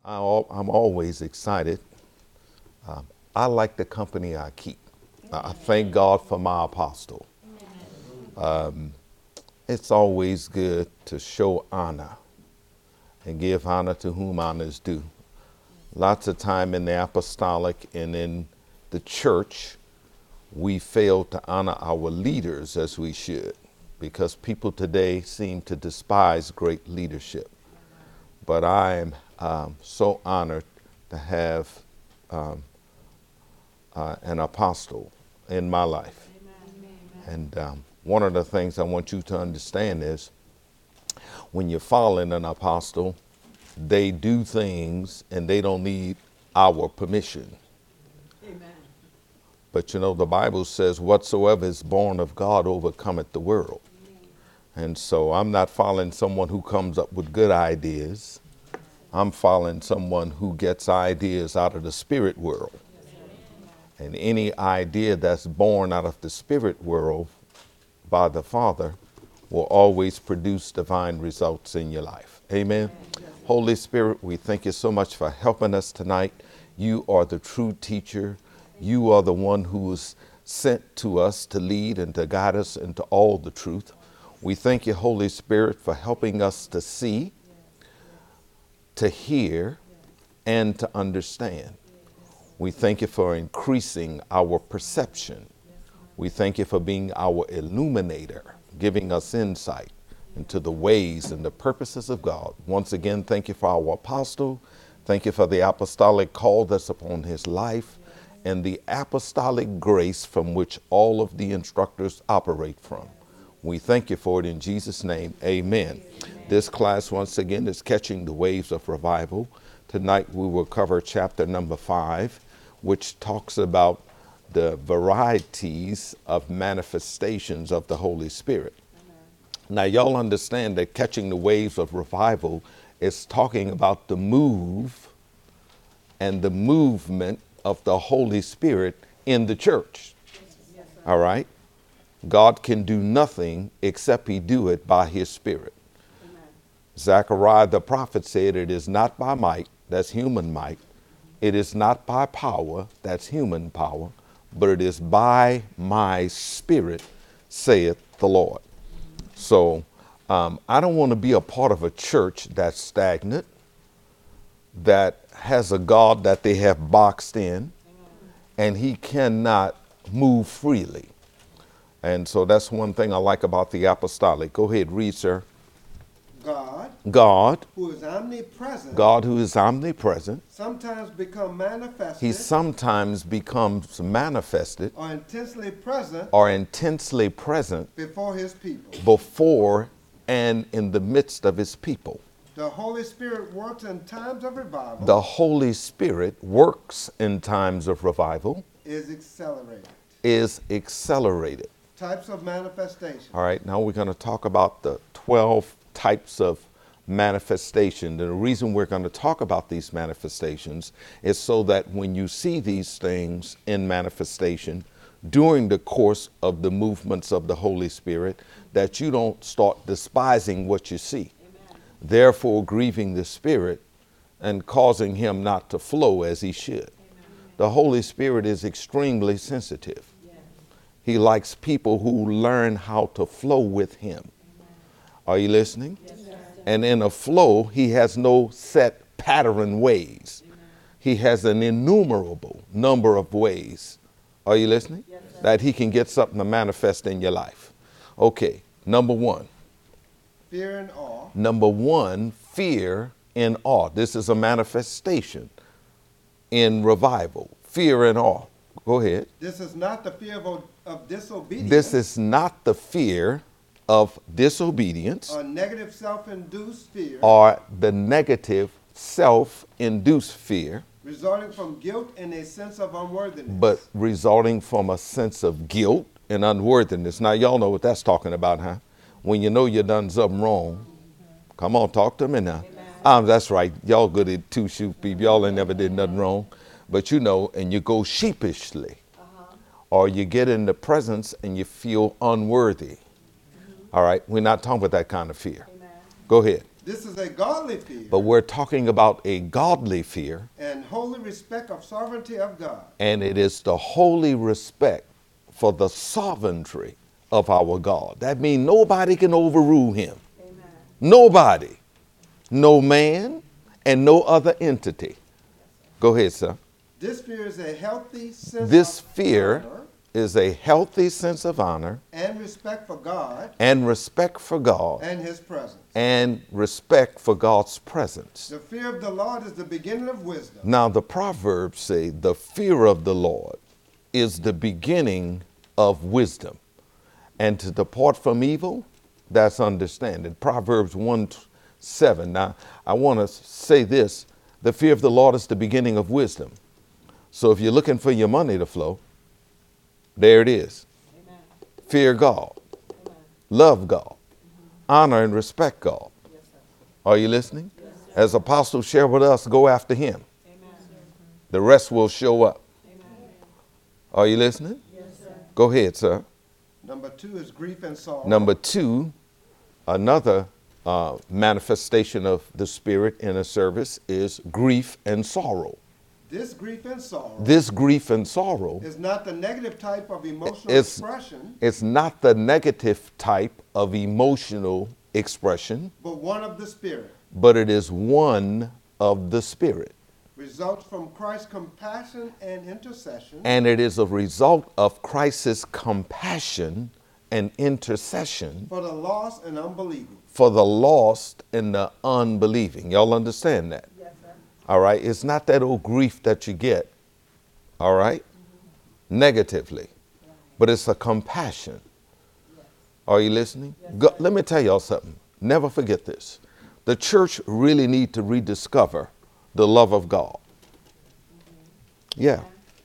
I'm always excited. I like the company I keep. I thank God for my apostle. It's always good to show honor and give honor to whom honor is due. Lots of time in the apostolic and in the church, we fail to honor our leaders as we should because people today seem to despise great leadership. But I am so honored to have an apostle in my life. And one of the things I want you to understand is when you're following an apostle, they do things and they don't need our permission. Amen. But you know, the Bible says, whatsoever is born of God overcometh the world. And so I'm not following someone who comes up with good ideas. I'm following someone who gets ideas out of the spirit world. And any idea that's born out of the spirit world by the Father will always produce divine results in your life. Amen. Holy Spirit, we thank you so much for helping us tonight. You are the true teacher. You are the one who was sent to us to lead and to guide us into all the truth. We thank you, Holy Spirit, for helping us to see, to hear, and to understand. We thank you for increasing our perception. We thank you for being our illuminator, giving us insight into the ways and the purposes of God. Once again, thank you for our apostle. Thank you for the apostolic call that's upon his life and the apostolic grace from which all of the instructors operate from. We thank you for it in Jesus' name. Amen. This class, once again, is Catching the Waves of Revival. Tonight we will cover chapter number 5, which talks about the varieties of manifestations of the Holy Spirit. Now, y'all understand that Catching the Waves of Revival is talking about the move and the movement of the Holy Spirit in the church. All right? God can do nothing except he do it by his Spirit. Amen. Zechariah the prophet said, it is not by might, that's human might. It is not by power, that's human power, but it is by my Spirit, saith the Lord. So I don't want to be a part of a church that's stagnant, that has a God that they have boxed in, and he cannot move freely. And so that's one thing I like about the apostolic. Go ahead, read, sir. God, who is omnipresent, God who is omnipresent, sometimes become manifested, he sometimes becomes manifested or intensely present before his people, before and in the midst of his people. the Holy Spirit works in times of revival. The Holy Spirit works in times of revival, is accelerated. Types of manifestation. All right, now we're going to talk about the 12 types of manifestation. And the reason we're going to talk about these manifestations is so that when you see these things in manifestation during the course of the movements of the Holy Spirit, that you don't start despising what you see, therefore grieving the Spirit and causing him not to flow as he should. The Holy Spirit is extremely sensitive. He likes people who learn how to flow with him. Are you listening? Yes, sir. And in a flow, he has no set pattern ways. He has an innumerable number of ways. Are you listening? Yes, sir. That he can get something to manifest in your life. Okay, number one. Fear and awe. Number one, fear and awe. This is a manifestation in revival. Fear and awe. Go ahead. This is not the fear of disobedience. This is not the fear of disobedience or negative self-induced fear. or the negative self-induced fear, resulting from guilt and a sense of unworthiness. but resulting from a sense of guilt and unworthiness. Now, y'all know what that's talking about, huh? When you know you done something wrong. Come on, talk to me now. That's right. Y'all good at two-shoe people. Y'all ain't never did nothing wrong. But you know, and you go sheepishly. Or you get in the presence and you feel unworthy. All right, we're not talking about that kind of fear. Amen. Go ahead. This is a godly fear But we're talking about a godly fear, and holy respect of sovereignty of God. and it is the holy respect for the sovereignty of our God. That means nobody can overrule him. Amen. Nobody. No man and no other entity. Go ahead, sir. This fear is a healthy sense This of fear honor is a healthy sense of honor and respect for God and respect for God and his presence. and respect for God's presence. The fear of the Lord is the beginning of wisdom. Now, the Proverbs say the fear of the Lord is the beginning of wisdom. And to depart from evil, that's understanding. Proverbs 1:7. Now, I want to say this. The fear of the Lord is the beginning of wisdom. So if you're looking for your money to flow, there it is. Amen. Fear God. Amen. Love God. Honor and respect God. Yes, sir. Are you listening? As Apostle shared with us, go after him. Amen. The rest will show up. Amen. Are you listening? Yes, sir. Go ahead, sir. Number 2 is grief and sorrow. Number 2, another manifestation of the Spirit in a service is grief and sorrow. This grief and sorrow This grief and sorrow, is not the negative type of emotional It's- expression, it's not the negative type of emotional expression, but one of the Spirit. but it is one of the Spirit. Results from Christ's compassion and intercession And it is a result of Christ's compassion and intercession for the lost and unbelieving. for the lost and the unbelieving. Y'all understand that? Yes, sir. All right. It's not that old grief that you get, all right, negatively, but it's a compassion. Are you listening? Let me tell y'all something. Never forget this. The church really need to rediscover the love of God. Yeah.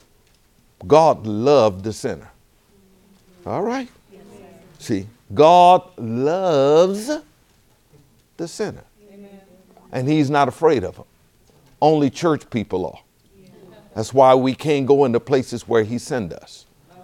God loved the sinner. All right. See, God loves the sinner. And he's not afraid of them. Only church people are. That's why we can't go into places where he sent us.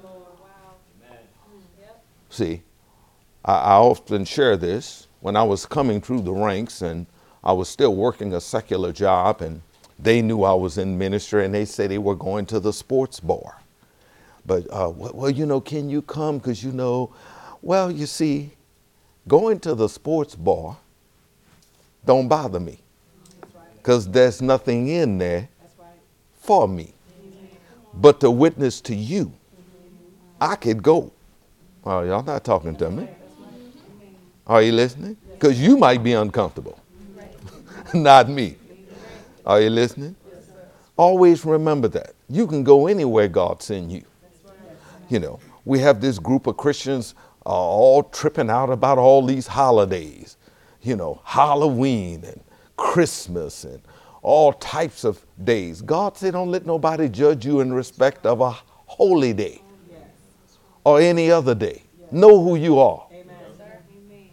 See, I often share this. When I was coming through the ranks and I was still working a secular job, and they knew I was in ministry, and they said they were going to the sports bar. But, well, you know, can you come? Because, you know, well, you see, going to the sports bar don't bother me, because there's nothing in there That's right. for me. But to witness to you, I could go. Oh, y'all not talking to me. Are you listening? Because you might be uncomfortable. Not me. Are you listening? Always remember that. You can go anywhere God sends you. You know, we have this group of Christians all tripping out about all these holidays. You know, Halloween and Christmas and all types of days. God said don't let nobody judge you in respect of a holy day or any other day. Know who you are. Amen. Sir. Amen.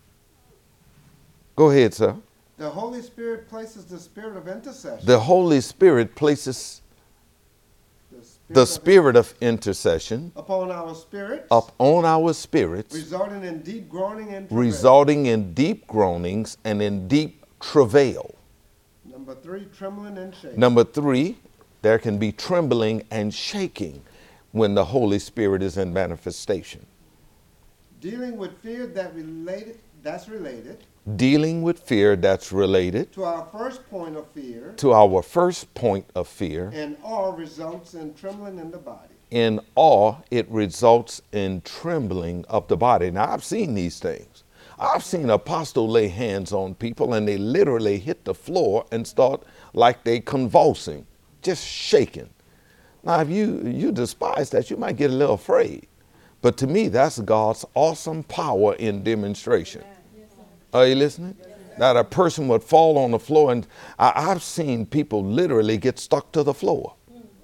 Go ahead, sir. The Holy Spirit places the spirit of intercession. The Holy Spirit places the spirit of intercession upon our spirits, up on our spirits, resulting in deep groaning and travail. resulting in deep groanings and in deep travail. Number 3, trembling and shaking. Number 3, there can be trembling and shaking when the Holy Spirit is in manifestation. Dealing with fear that's related Dealing with fear that's related to our first point of fear, to our first point of fear. and awe results in trembling in the body. In awe, it results in trembling of the body. Now, I've seen these things. I've seen apostle lay hands on people and they literally hit the floor and start like they convulsing, just shaking. Now, if you despise that, you might get a little afraid. But to me, that's God's awesome power in demonstration. Are you listening? That a person would fall on the floor, and I've seen people literally get stuck to the floor.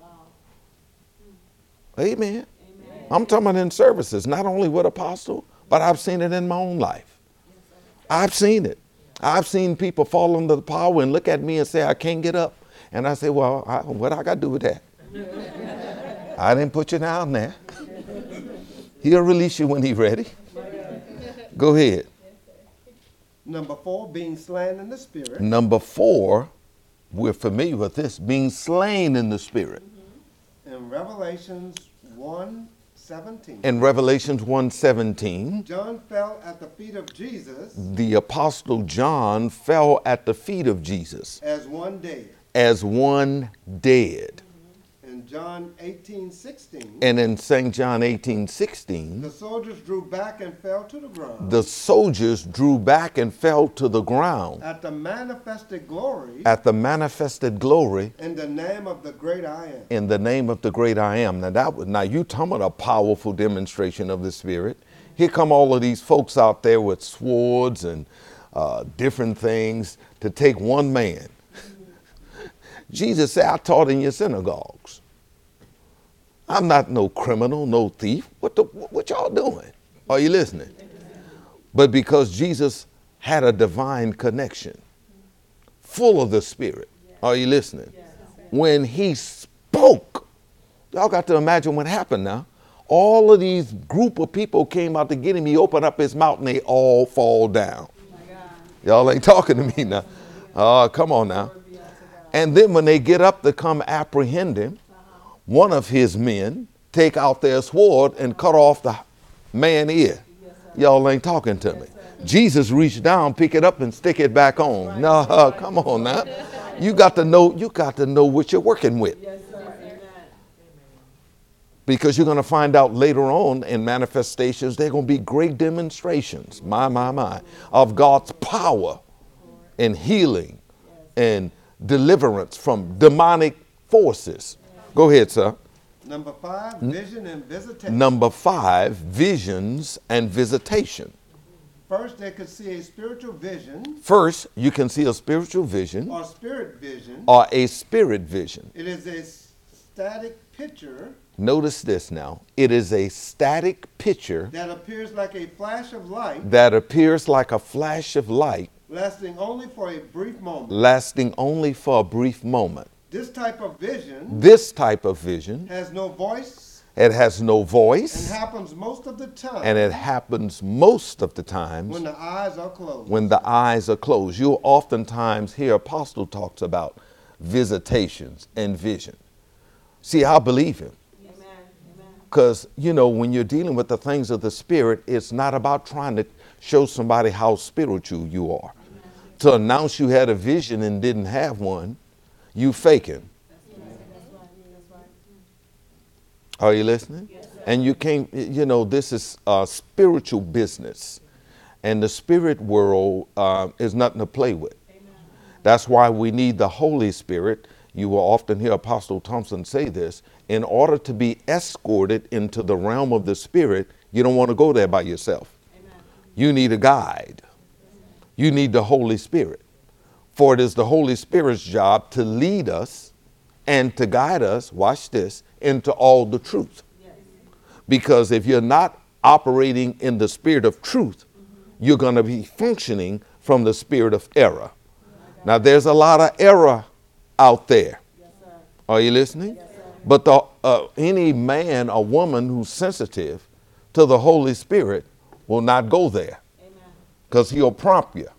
Amen. I'm talking about in services, not only with apostle, but I've seen it in my own life. I've seen it. I've seen people fall under the power and look at me and say, I can't get up. And I say, well, what I got to do with that? I didn't put you down there. He'll release you when he's ready. Go ahead. Number 4, being slain in the spirit. Number 4, we're familiar with this, being slain in the spirit. In Revelations 1:17. In Revelations 1:17, John fell at the feet of Jesus the Apostle John fell at the feet of Jesus as one dead. as one dead. In John 18:16, And in St. John 18:16, the soldiers drew back and fell to the ground the soldiers drew back and fell to the ground at the manifested glory at the manifested glory in the name of the great I am. in the name of the great I am. Now you talking about a powerful demonstration of the Spirit. Here come all of these folks out there with swords and different things to take one man. Jesus said, I taught in your synagogues. I'm not no criminal, no thief. What y'all doing? Are you listening? But because Jesus had a divine connection, full of the Spirit. Are you listening? When he spoke, y'all got to imagine what happened now. All of these group of people came out to get him. He opened up his mouth and they all fall down. Y'all ain't talking to me now. Come on now. And then when they get up to come apprehend him, one of his men take out their sword and cut off the man's ear. Y'all ain't talking to me. Jesus reached down, pick it up and stick it back on. No, come on now. You got to know what you're working with. Because you're going to find out later on in manifestations, there are going to be great demonstrations, my, of God's power and healing and deliverance from demonic forces. Go ahead, sir. Number 5, vision and visitation. Number 5, visions and visitation. First, they could see a spiritual vision First, you can see a spiritual vision or spirit vision. or a spirit vision. It is a static picture Notice this now. It is a static picture that appears like a flash of light, that appears like a flash of light, lasting only for a brief moment. lasting only for a brief moment. This type of vision This type of vision, has no voice it has no and voice, happens most of the time and it happens most of the times when the eyes are closed. when the eyes are closed. You'll oftentimes hear Apostle talks about visitations and vision. See, I believe him. Because, when you're dealing with the things of the Spirit, it's not about trying to show somebody how spiritual you are. To announce you had a vision and didn't have one, you faking. Are you listening? And you can't, this is spiritual business. And the spirit world is nothing to play with. That's why we need the Holy Spirit. You will often hear Apostle Thompson say this. In order to be escorted into the realm of the Spirit, you don't want to go there by yourself. You need a guide. You need the Holy Spirit. For it is the Holy Spirit's job to lead us and to guide us, watch this, into all the truth. Because if you're not operating in the spirit of truth, you're going to be functioning from the spirit of error. Now, there's a lot of error out there. Are you listening? But any man or woman who's sensitive to the Holy Spirit will not go there. Because he'll prompt you.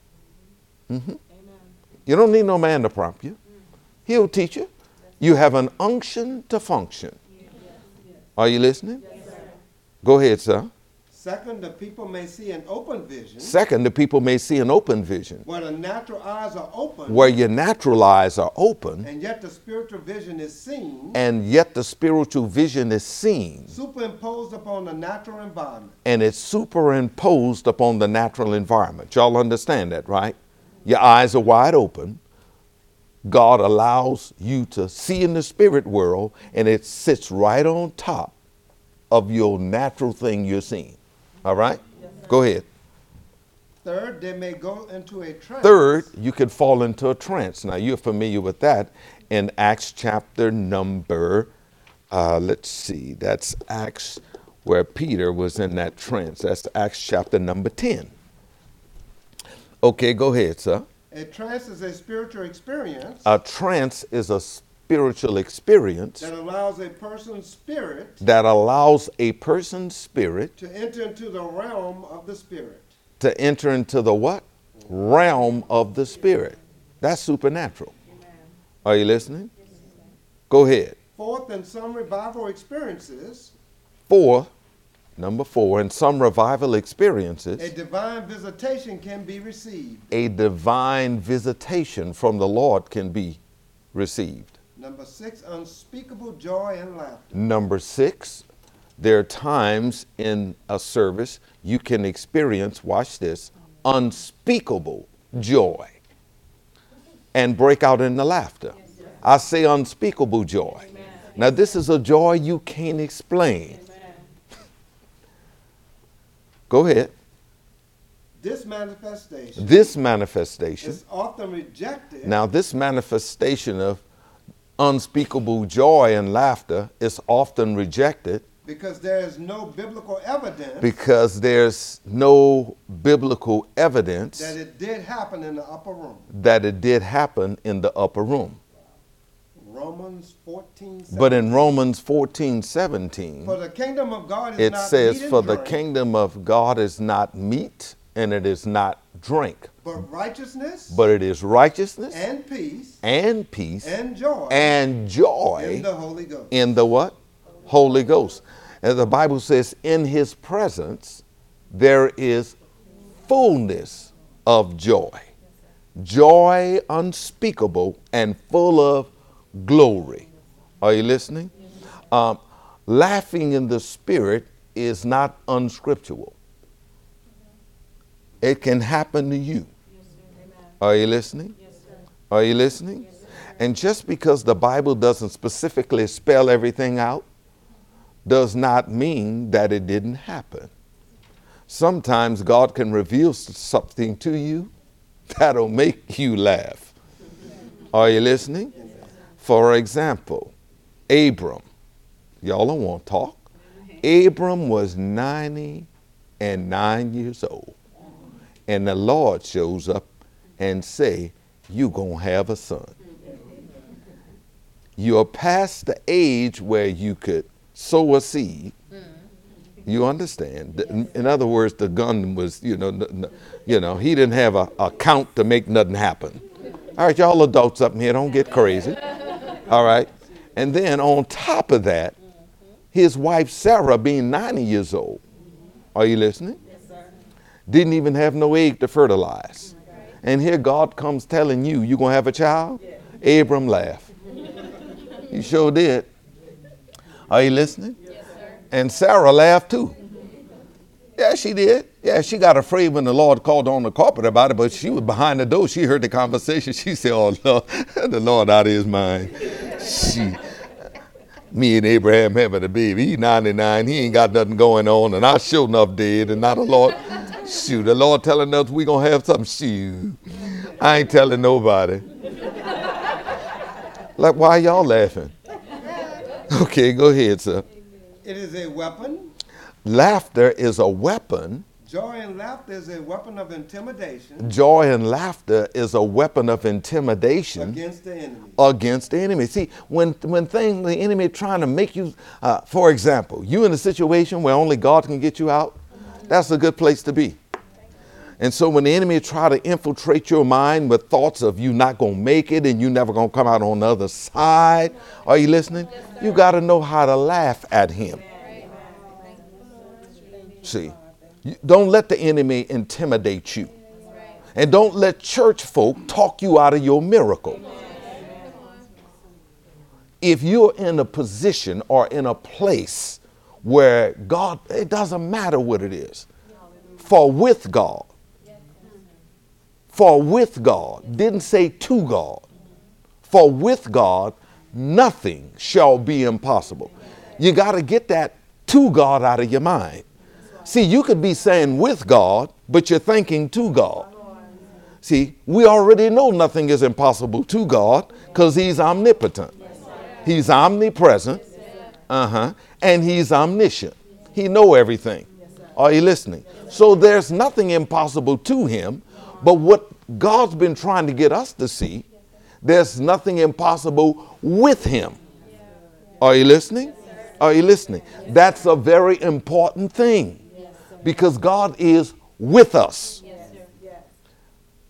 You don't need no man to prompt you. He'll teach you. You have an unction to function. Are you listening? Go ahead, sir. Second, the people may see an open vision. Second, the people may see an open vision. Where the natural eyes are open. Where your natural eyes are open. And yet the spiritual vision is seen. And yet the spiritual vision is seen. Superimposed upon the natural environment. And it's superimposed upon the natural environment. Y'all understand that, right? Your eyes are wide open. God allows you to see in the spirit world, and it sits right on top of your natural thing you're seeing. All right? Go ahead. Third, they may go into a trance. Third, you could fall into a trance. Now, you're familiar with that in Acts chapter number, let's see, that's Acts where Peter was in that trance. That's Acts chapter number 10. Okay, go ahead, sir. A trance is a spiritual experience. A trance is a spiritual experience that allows a person's spirit to enter to enter into the realm of the spirit. To enter into the what? realm of the spirit. That's supernatural. Are you listening? Go ahead. Fourth, in some revival experiences, Number four, in some revival experiences, a divine visitation can be received. a divine visitation from the Lord can be received. Number six, unspeakable joy and laughter. Number six, there are times in a service you can experience, watch this, unspeakable joy and break out into laughter. I say unspeakable joy. Now, this is a joy you can't explain. Go ahead. This manifestation is often rejected. Now, this manifestation of unspeakable joy and laughter is often rejected Because there is no biblical evidence because there's no biblical evidence that it did happen in the upper room. that it did happen in the upper room. Romans 14, But in Romans 14:17, for the kingdom of God is it not says, meat and "For the drink, kingdom of God is not meat and it is not drink, but righteousness but it is righteousness and peace and peace and joy and joy in the Holy Ghost." in the what? Holy Ghost. And the Bible says, in his presence there is fullness of joy. Joy unspeakable and full of glory. Are you listening? Laughing in the spirit is not unscriptural. It can happen to you. Are you listening? Are you listening? And just because the Bible doesn't specifically spell everything out does not mean that it didn't happen. Sometimes God can reveal something to you that'll make you laugh. Are you listening? For example, Abram. Y'all don't want to talk. Abram was 99 years old. And the Lord shows up and say, "You gonna have a son." You're past the age where you could sow a seed. You understand? In other words, the gun was, he didn't have a count to make nothing happen. All right, y'all adults up in here, don't get crazy. All right. And then on top of that, his wife Sarah, being 90 years old, are you listening? Didn't even have no egg to fertilize. And here God comes telling you, "You gonna have a child?" Abram laughed. He sure did. Are you listening? Yes, sir. And Sarah laughed too. Yeah, she did. Yeah, she got afraid when the Lord called on the carpet about it, but she was behind the door. She heard the conversation. She said, "Oh, Lord, the Lord out of his mind." Me and Abraham having a baby. He's 99. He ain't got nothing going on, and I sure enough did, and now the Lord, the Lord telling us we going to have something. Shoot, I ain't telling nobody. Like, why y'all laughing? Okay, go ahead, sir. It is a weapon. Laughter is a weapon. Joy and laughter is a weapon of intimidation. Joy and laughter is a weapon of intimidation against the enemy. Against the enemy. See, when the enemy trying to make you, for example, you in a situation where only God can get you out, that's a good place to be. And so when the enemy try to infiltrate your mind with thoughts of you not going to make it and you never going to come out on the other side, are you listening? You got to know how to laugh at him. See, don't let the enemy intimidate you. And don't let church folk talk you out of your miracle. If you're in a position or in a place where God, it doesn't matter what it is, for with God, didn't say to God, for with God, nothing shall be impossible. You got to get that to God out of your mind. See, you could be saying with God, but you're thinking to God. See, we already know nothing is impossible to God because he's omnipotent. He's omnipresent. And he's omniscient. He knows everything. Are you listening? So there's nothing impossible to him. But what God's been trying to get us to see, there's nothing impossible with him. Are you listening? Are you listening? That's a very important thing because God is with us.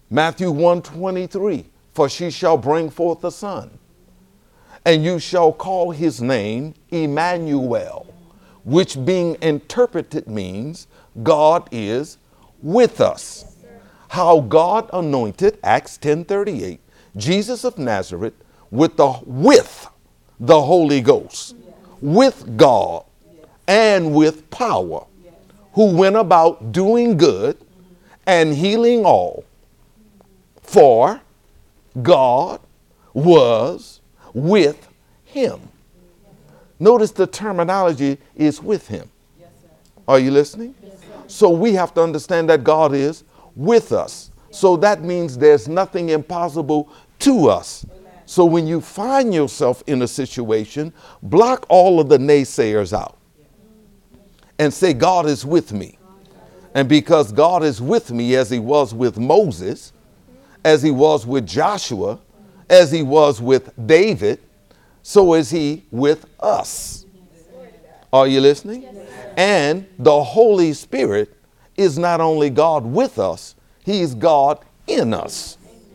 Matthew 1:23, for she shall bring forth a son, and you shall call his name Emmanuel, which being interpreted means God is with us. How God anointed, Acts 10:38, Jesus of Nazareth with the Holy Ghost, with God, and with power, who went about doing good and healing all. For God was with him. Notice the terminology is with him. Are you listening? So we have to understand that God is with us. So that means there's nothing impossible to us. So when you find yourself in a situation, block all of the naysayers out and say, God is with me. And because God is with me, as he was with Moses, as he was with Joshua, as he was with David, so is he with us. Are you listening? And the Holy Spirit is not only God with us, he's God in us.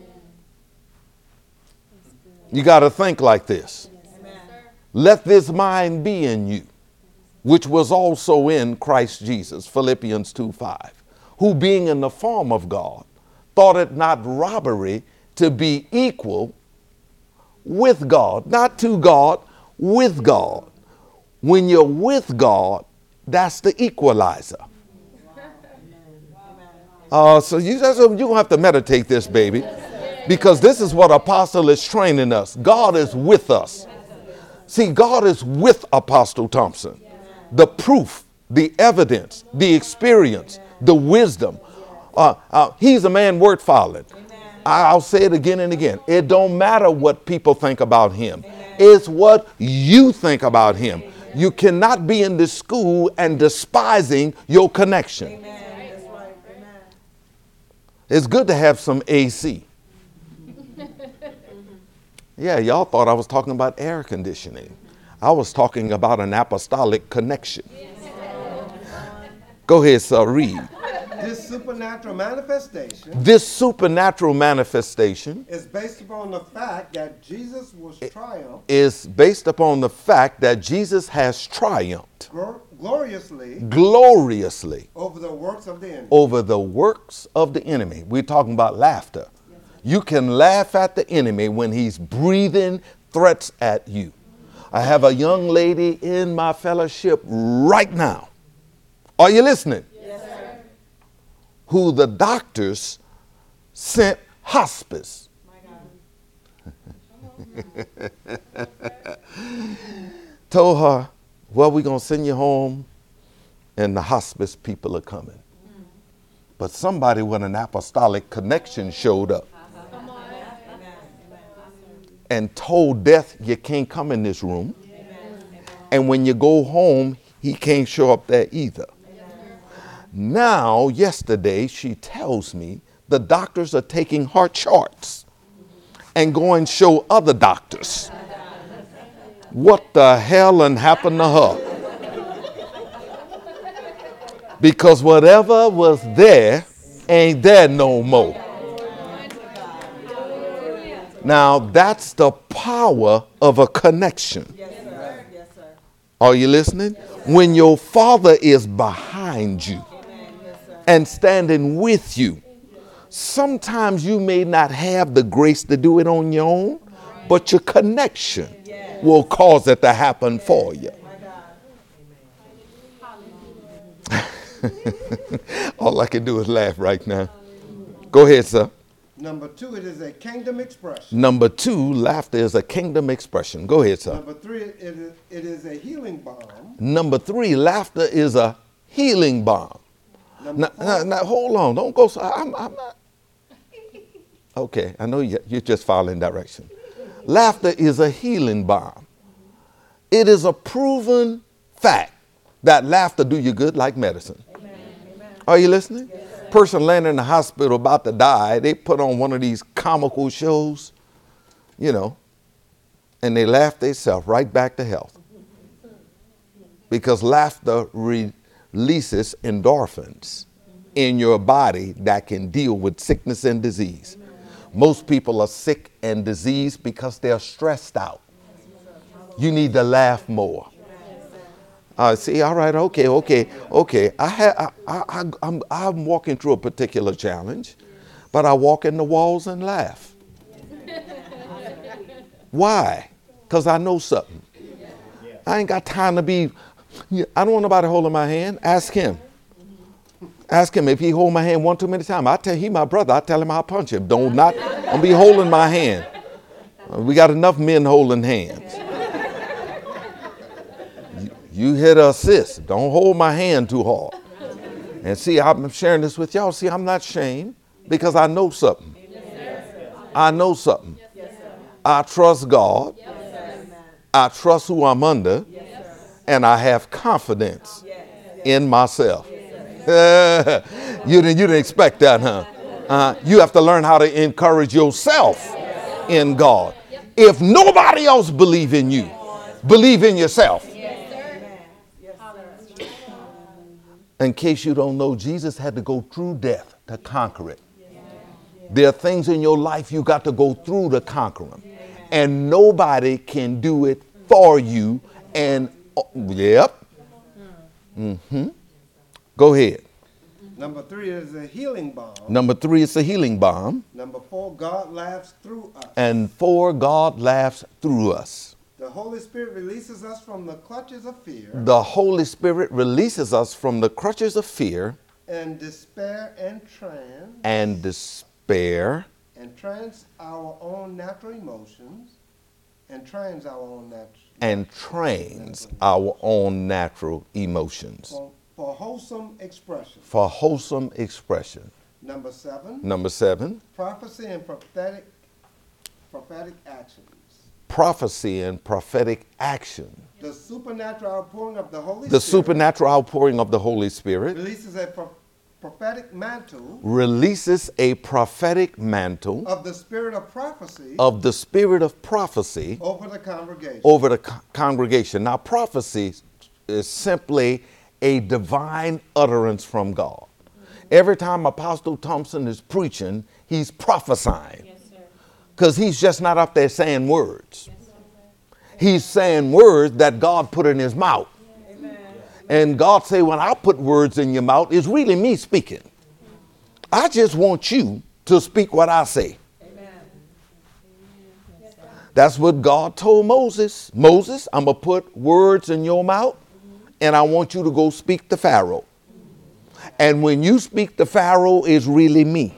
You got to think like this. Let this mind be in you, which was also in Christ Jesus, Philippians 2:5, who being in the form of God, thought it not robbery to be equal with God, not to God, with God. When you're with God, that's the equalizer. So you're going to have to meditate this, baby, because this is what Apostle is training us. God is with us. See, God is with Apostle Thompson. The proof, the evidence, the experience, the wisdom. He's a man word following. I'll say it again and again. It don't matter what people think about him. It's what you think about him. You cannot be in this school and despising your connection. It's good to have some AC. Yeah, y'all thought I was talking about air conditioning. I was talking about an apostolic connection. Go ahead, sir, read. This supernatural manifestation is based upon the fact that Jesus was triumphed. Is based upon the fact that Jesus has triumphed gloriously over the works of the enemy. Over the works of the enemy. We're talking about laughter. You can laugh at the enemy when he's breathing threats at you. I have a young lady in my fellowship right now. Are you listening? Yes, sir. Who the doctors sent hospice. My God. Told her, well, we're going to send you home and the hospice people are coming. But somebody with an apostolic connection showed up and told death, you can't come in this room. And when you go home, he can't show up there either. Now, yesterday, she tells me the doctors are taking her charts and going to show other doctors what the hell happened to her. Because whatever was there ain't there no more. Now, that's the power of a connection. Yes, sir. Yes, sir. Are you listening? When your Father is behind you and standing with you, sometimes you may not have the grace to do it on your own, but your connection will cause it to happen for you. All I can do is laugh right now. Go ahead, sir. Number 2, it is a kingdom expression. Number 2, laughter is a kingdom expression. Go ahead, sir. Number 3, it is a healing balm. Number 3, laughter is a healing balm. Now, hold on. Don't go. I'm not. Okay, I know you're just following direction. Laughter is a healing balm. It is a proven fact that laughter do you good like medicine. Amen. Are you listening? Yes, Person landing in the hospital about to die, they put on one of these comical shows, you know, and they laugh themselves right back to health. Because laughter releases endorphins. in your body that can deal with sickness and disease. Most people are sick and diseased because they're stressed out. You need to laugh more. See, all right, okay. I'm walking through a particular challenge, but I walk in the walls and laugh. Why? Because I know something. I ain't got time to be, I don't want nobody holding my hand. Ask him. Ask him if he hold my hand one too many times. I tell he my brother. I tell him I'll punch him. Don't be holding my hand. We got enough men holding hands. You hit assist. Don't hold my hand too hard. And see, I'm sharing this with y'all. See, I'm not ashamed because I know something. I know something. I trust God. I trust who I'm under. And I have confidence in myself. You didn't expect that, huh? You have to learn how to encourage yourself in God. If nobody else believe in you, believe in yourself. In case you don't know, Jesus had to go through death to conquer it. There are things in your life you got to go through to conquer them. And nobody can do it for you. And, yep. Go ahead. Number 3 is a healing balm. Number 3 is a healing balm. Number 4, God laughs through us. And 4, God laughs through us. The Holy Spirit releases us from the clutches of fear. The Holy Spirit releases us from the clutches of fear And despair and trance. and despair And trance our own natural emotions. And trains our own natural. and trains our own natural emotions For wholesome expression. for wholesome expression. Number 7. Number 7, Prophecy and prophetic actions. prophecy and prophetic action. The supernatural outpouring of the Holy The Spirit supernatural outpouring of the Holy Spirit releases a prophetic mantle releases a prophetic mantle of the spirit of prophecy of the spirit of prophecy over the congregation. over the congregation. Now, prophecy is simply a divine utterance from God. Every time Apostle Thompson is preaching, he's prophesying. Because he's just not up there saying words. He's saying words that God put in his mouth. And God say, when I put words in your mouth, it's really me speaking. I just want you to speak what I say. That's what God told Moses. Moses, I'm going to put words in your mouth, and I want you to go speak to Pharaoh. And when you speak to Pharaoh, it's really me.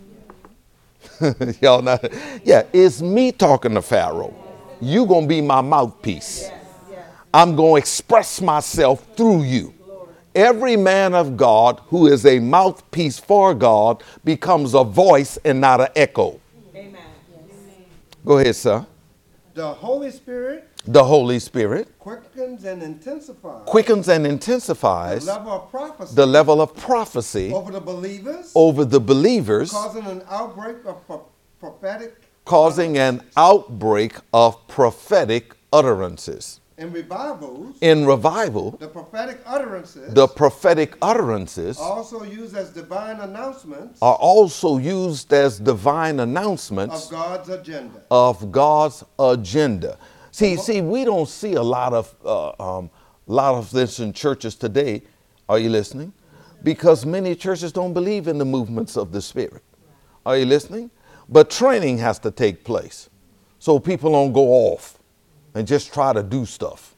Y'all not, yeah, it's me talking to Pharaoh. You going to be my mouthpiece. I'm going to express myself through you. Every man of God who is a mouthpiece for God becomes a voice and not an echo. Amen. Go ahead, sir. The Holy Spirit The Holy Spirit quickens and intensifies quickens and the intensifies level of prophecy the level of prophecy over the believers, over the believers, causing an outbreak of prophetic causing an outbreak of prophetic utterances. in revivals. In revival, The prophetic utterances the prophetic utterances also used as divine announcements are also used as divine announcements of God's agenda. of God's agenda. See, we don't see a lot of this in churches today. Are you listening? Because many churches don't believe in the movements of the Spirit. Are you listening? But training has to take place so people don't go off and just try to do stuff.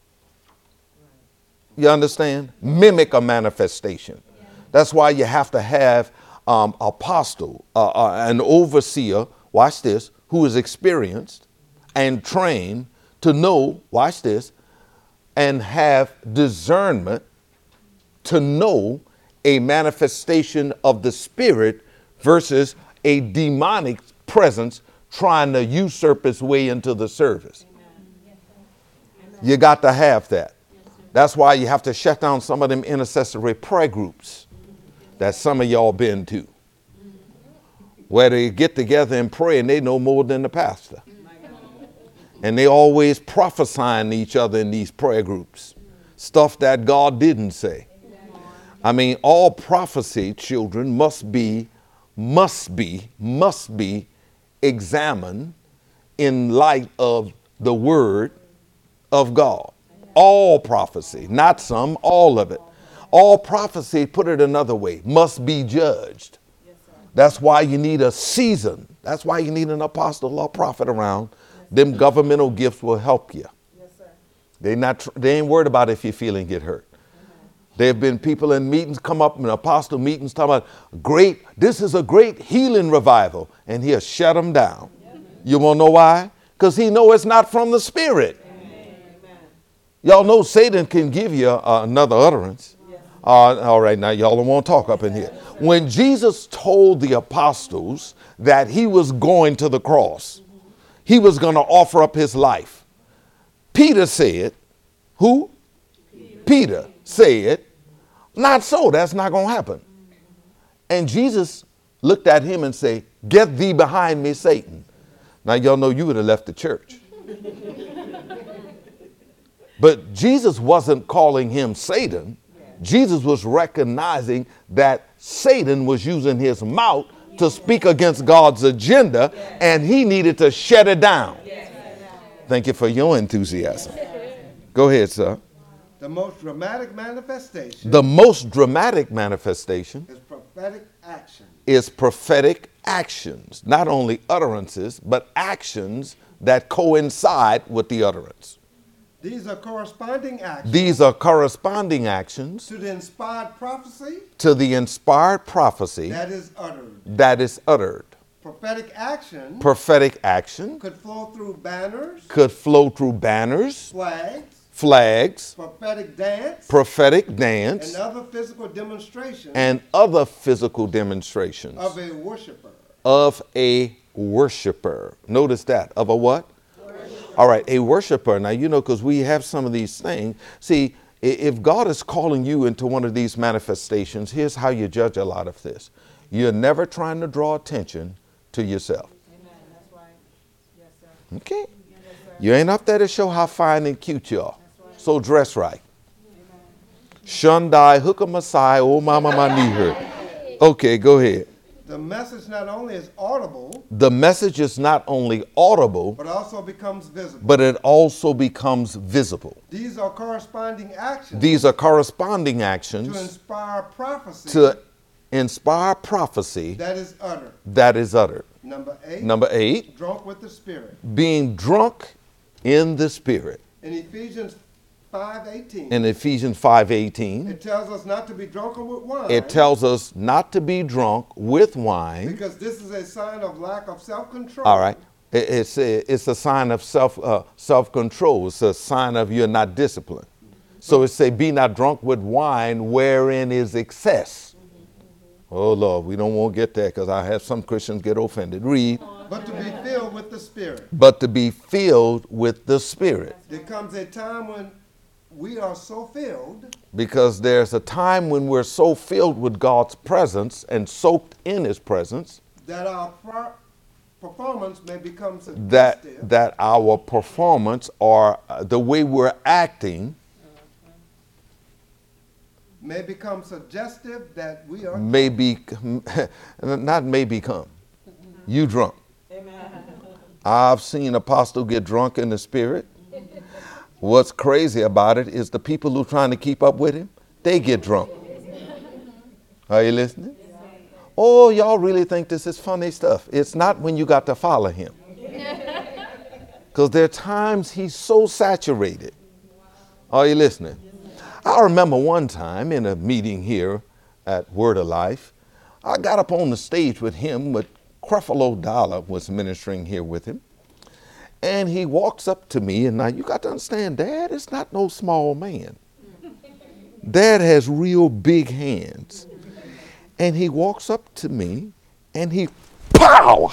You understand? Mimic a manifestation. That's why you have to have apostle, an overseer, watch this, who is experienced and trained to know, watch this, and have discernment to know a manifestation of the Spirit versus a demonic presence trying to usurp its way into the service. You got to have that. That's why you have to shut down some of them intercessory prayer groups that some of y'all been to, where they get together and pray and they know more than the pastor. And they always prophesying to each other in these prayer groups, stuff that God didn't say. I mean, all prophecy, children, must be examined in light of the word of God. All prophecy, not some, all of it. All prophecy, put it another way, must be judged. That's why you need a season. That's why you need an apostle or prophet around. Them governmental gifts will help you. Yes, sir. They ain't worried about if your feeling get hurt. There have been people in meetings come up in apostle meetings talking about this is a great healing revival, and he'll shut them down. You want to know why? Because he know it's not from the Spirit. Amen. Y'all know Satan can give you another utterance. All right, now y'all don't want to talk up in here. When Jesus told the apostles that he was going to the cross, he was going to offer up his life. Peter said, who? Peter said, not so, that's not going to happen. And Jesus looked at him and said, get thee behind me, Satan. Now y'all know you would have left the church. But Jesus wasn't calling him Satan. Jesus was recognizing that Satan was using his mouth to speak against God's agenda, and he needed to shut it down. Thank you for your enthusiasm. Go ahead, sir. The most dramatic manifestation The most dramatic manifestation is prophetic action. is prophetic actions, not only utterances, but actions that coincide with the utterance. These are corresponding actions These are corresponding actions to the inspired prophecy to the inspired prophecy that is uttered. that is uttered. Prophetic action Prophetic action could flow through banners, could flow through banners, flags, flags, prophetic dance, prophetic dance, and other physical demonstrations and other physical demonstrations of a worshiper. of a worshiper. Notice that, of a what? All right, a worshiper. Now, you know, because we have some of these things. See, if God is calling you into one of these manifestations, here's how you judge a lot of this. You're never trying to draw attention to yourself. Amen. That's right. Yes, sir. Okay? You ain't up there to show how fine and cute you are. So dress right. Shundai, hookah Masai, oh mama, my knee hurt. Okay, go ahead. The message not only is audible, The message is not only audible, but also becomes visible. but it also becomes visible. These are corresponding actions These are corresponding to actions inspire prophecy to inspire prophecy that is uttered. that is uttered. Number 8, Number 8, drunk with the Spirit. being drunk in the Spirit. In Ephesians 5:18, In Ephesians 5:18, it tells us not to be drunken with wine, it tells us not to be drunk with wine. because this is a sign of lack of self-control. All right. It's a sign of self-control. It's a sign of you're not disciplined. So it say, be not drunk with wine wherein is excess. Oh, Lord, we don't want to get there because I have some Christians get offended. Read. But to be filled with the Spirit. But to be filled with the Spirit. There comes a time when we are so filled Because there's a time when we're so filled with God's presence and soaked in his presence that our performance may become suggestive. that our performance or the way we're acting may become suggestive that we are may be, not may become, you drunk. I've seen apostle get drunk in the Spirit. What's crazy about it is the people who are trying to keep up with him, they get drunk. Are you listening? Oh, y'all really think this is funny stuff. It's not when you got to follow him. Because there are times he's so saturated. Are you listening? I remember one time in a meeting here at Word of Life, I got up on the stage with him, but Creflo Dollar was ministering here with him. And he walks up to me, and now you got to understand, Dad is not no small man. Dad has real big hands. And he walks up to me, and he, pow!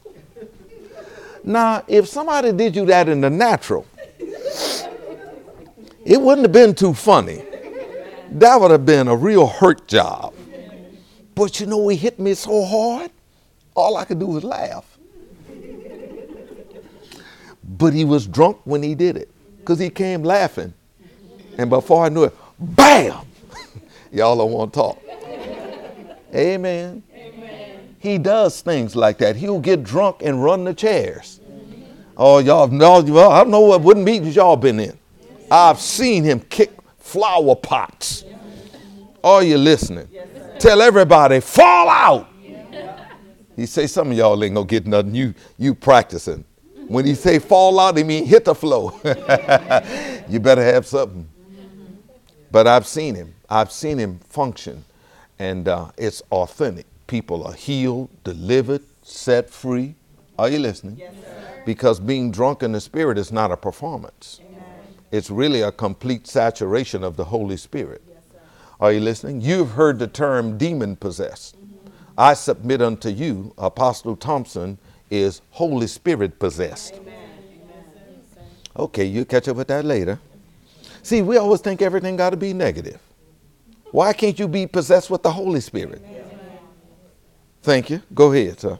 Now, if somebody did you that in the natural, it wouldn't have been too funny. That would have been a real hurt job. But you know, he hit me so hard, all I could do was laugh. But he was drunk when he did it because he came laughing. And before I knew it, bam! Y'all don't want to talk. Amen. He does things like that. He'll get drunk and run the chairs. Oh, y'all know, I don't know what meetings y'all been in. I've seen him kick flower pots. Are you listening? Tell everybody, fall out. He say some of y'all ain't gonna get nothing. You practicing. When he say fall out, he mean hit the floor. You better have something. But I've seen him function, and it's authentic. People are healed, delivered, set free. Are you listening? Yes, sir. Because being drunk in the Spirit is not a performance. Amen. It's really a complete saturation of the Holy Spirit. Yes, sir. Are you listening? You've heard the term demon possessed. I submit unto you, Apostle Thompson is Holy Spirit possessed. Amen. Okay, you'll catch up with that later. See, we always think everything got to be negative. Why can't you be possessed with the Holy Spirit? Thank you. Go ahead, sir.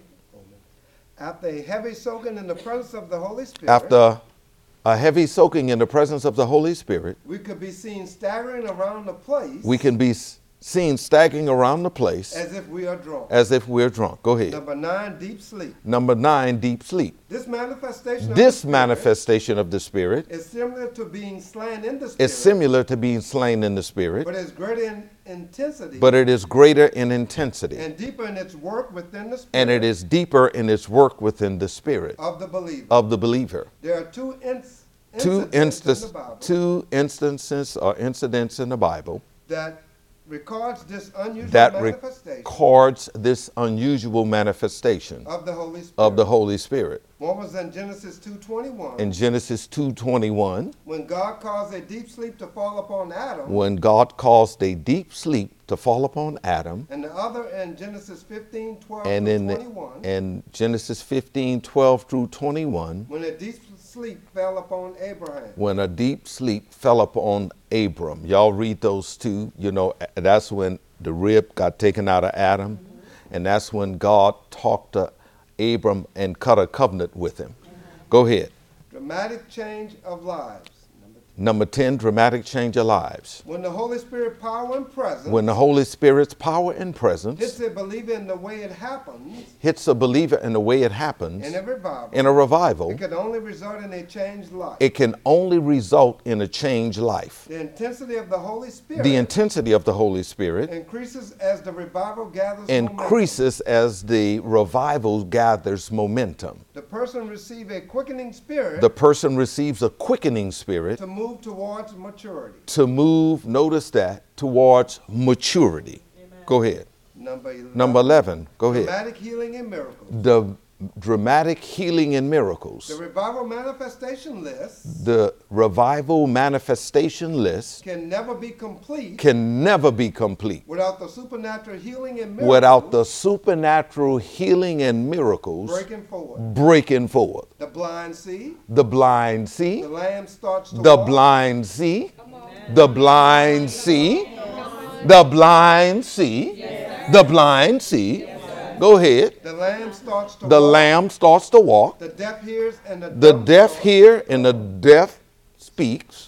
After a heavy soaking in the presence of the Holy Spirit, After a heavy soaking in the presence of the Holy Spirit, we could be seen staggering around the place we can be seen staggering around the place as if we are drunk. as if we're drunk. Go ahead. Number 9, deep sleep. Number 9, deep sleep. This manifestation of This the Spirit manifestation of the Spirit is similar to being slain in the Spirit, is similar to being slain in the Spirit, but is greater in intensity but it is greater in intensity, and deeper in its work within the Spirit and it is deeper in its work within the Spirit of the believer. of the believer. There are two instances in the Bible Two instances or incidents in the Bible that records this unusual that manifestation records this unusual manifestation of the Holy Spirit. of the Holy Spirit. One was in Genesis 2:21, In Genesis 2:21, when God caused a deep sleep to fall upon Adam, when God caused a deep sleep to fall upon Adam, and the other in Genesis 15:12 and through in 21, Genesis 15:12 through 21, when a deep sleep fell upon Abraham. when a deep sleep fell upon Abram. Y'all read those two, that's when the rib got taken out of Adam, and that's when God talked to Abram and cut a covenant with him. Go ahead. Dramatic change of lives. Number 10, dramatic change of lives. When the Holy Spirit power and presence When the Holy Spirit's power and hits presence a believer in the way it happens hits a believer in the way it happens in a revival, in a revival, it can only result in a changed life. it can only result in a changed life. The intensity of the Holy Spirit The intensity of the Holy Spirit increases as the revival gathers increases as the revival gathers momentum. momentum. The person receives a quickening spirit The person receives a quickening spirit to move towards maturity. to move, notice that, towards maturity. Go ahead. Number 11, go ahead. Dramatic healing and miracles. The dramatic healing and miracles. The revival manifestation list The revival manifestation list can never be complete can never be complete without the supernatural healing and miracles without the supernatural healing and miracles breaking forward. breaking forward. The blind see, The blind see, the lamb starts to the walk, blind see, the blind see, the blind see, the blind see. Go ahead. the lamb starts to The walk, lamb starts to walk, the deaf hears, and the dumb deaf talks hear, and the deaf speaks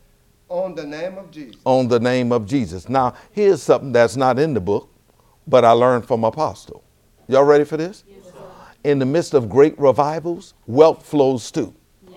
on the name of Jesus. on the name of Jesus. Now, here's something that's not in the book, but I learned from Apostle. Y'all ready for this? In the midst of great revivals, wealth flows too.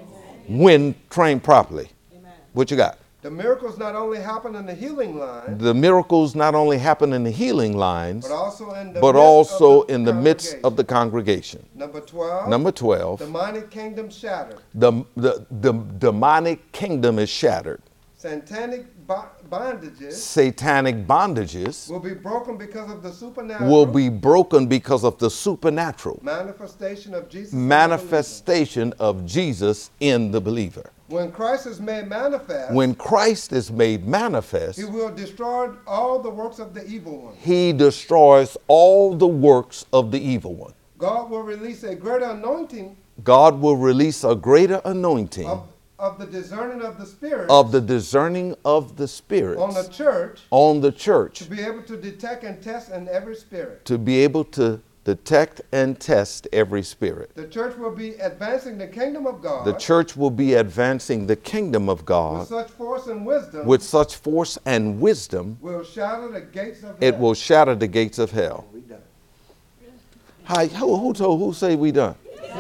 When trained properly. What you got? The miracles not only happen in the healing line, The miracles not only happen in the healing lines, but also in the but midst also of the in the midst congregation. of the congregation. Number 12, Number 12, demonic kingdom shattered. the demonic kingdom is shattered. Satanic bondages Satanic bondages will be broken because of the supernatural will be broken because of the supernatural manifestation of Jesus. in the manifestation of Jesus in the believer. believer. When Christ is made manifest, When Christ is made manifest, he will destroy all the works of the evil one. he destroys all the works of the evil one. God will release a greater anointing God will release a greater anointing of the discerning of the Spirit of the discerning of the spirits on the church on the church to be able to detect and test in every spirit. to be able to Detect and test every spirit. The church will be advancing the kingdom of God The church will be advancing the kingdom of with God such force and wisdom, with such force and wisdom, will shatter the gates of it hell. will shatter the gates of hell. We done. Hi, who say we done?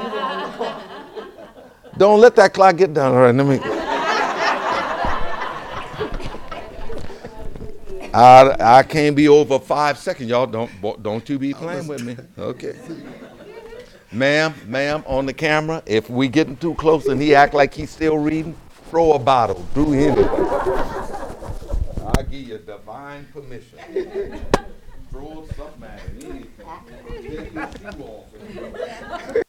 Don't let that clock get done. All right, let me. I can't be over 5 seconds, y'all. Don't you be playing with me. Okay. Ma'am, on the camera, if we getting too close and he act like he's still reading, throw a bottle, do anything. I give you divine permission. Throw something at him, anything. Take his shoe off.